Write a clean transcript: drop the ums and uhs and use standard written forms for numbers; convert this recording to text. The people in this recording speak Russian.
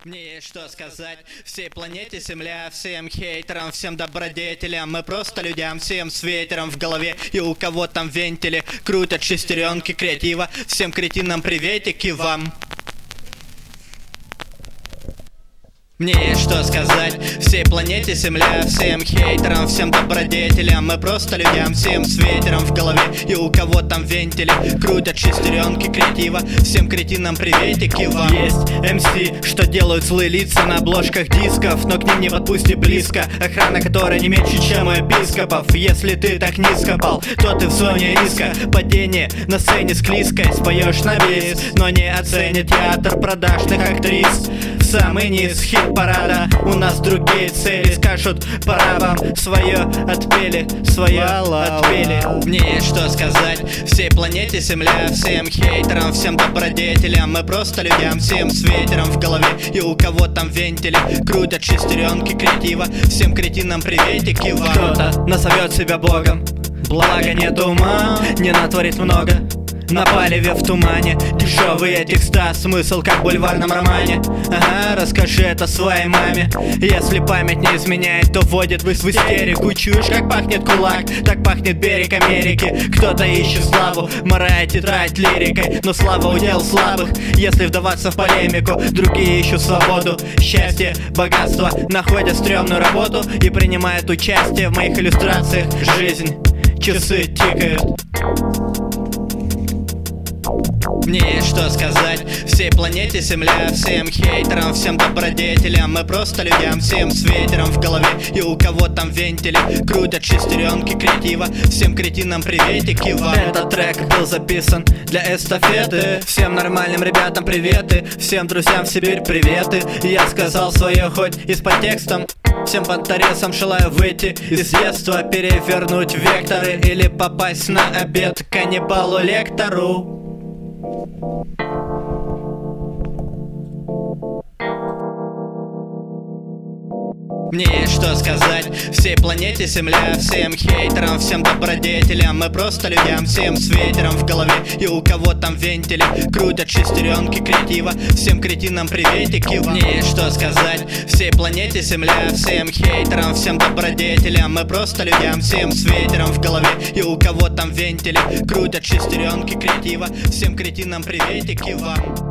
Мне есть что сказать всей планете Земля, всем хейтерам, всем добродетелям. Мы просто людям, всем с ветером в голове. И у кого там вентили крутят шестеренки креатива. Всем кретинам приветики вам. Мне есть что сказать всей планете Земля, всем хейтерам, всем добродетелям. Мы просто людям, всем с ветером в голове. И у кого там вентили крутят шестеренки креатива. Всем кретинам приветики вам. Есть MC, что делают злые лица на обложках дисков, но к ним не подпусти близко. Охрана, которая не меньше, чем у епископов. Если ты так низко пал, то ты в зоне риска. Падение на сцене склизкой, споешь на бис, но не оценит театр продажных актрис. В самый низ хит-парада, у нас другие цели. Скажут, пора вам, свое отпели, свое отпели. Мне есть что сказать всей планете Земля, всем хейтерам, всем добродетелям. Мы просто людям, всем с ветером в голове. И у кого там вентили крутят шестеренки креатива. Всем кретинам приветики вам. Кто-то назовет себя богом, благо нет ума, не натворит много. На палеве в тумане, дешевые текста, смысл как в бульварном романе. Ага, расскажи это своей маме. Если память не изменяет, то вводит в истерику. Чуешь, как пахнет кулак, так пахнет берег Америки. Кто-то ищет славу, морая тетрадь лирикой, но слава удел слабых, если вдаваться в полемику. Другие ищут свободу, счастье, богатство, находят стрёмную работу и принимают участие в моих иллюстрациях. Жизнь, часы тикают. Мне есть что сказать всей планете Земля, всем хейтерам, всем добродетелям. Мы просто людям, всем с ветером в голове. И у кого там вентили крутят шестеренки креатива. Всем кретинам приветики вам. Этот трек был записан для эстафеты. Всем нормальным ребятам приветы, всем друзьям в Сибирь приветы. Я сказал свое хоть и с подтекстом. Всем понторезам желаю выйти из детства, перевернуть векторы или попасть на обед к каннибалу-лектору. Мне есть что сказать всей планете Земля, всем хейтерам, всем добродетелям. Мы просто людям, всем с ветером в голове. И у кого там вентили крутят шестеренки креатива. Всем кретинам приветики вам. Мне есть что сказать всей планете Земля, всем хейтерам, всем добродетелям. Мы просто людям, всем с ветером в голове. И у кого там вентили крутят шестеренки креатива. Всем кретинам приветики вам.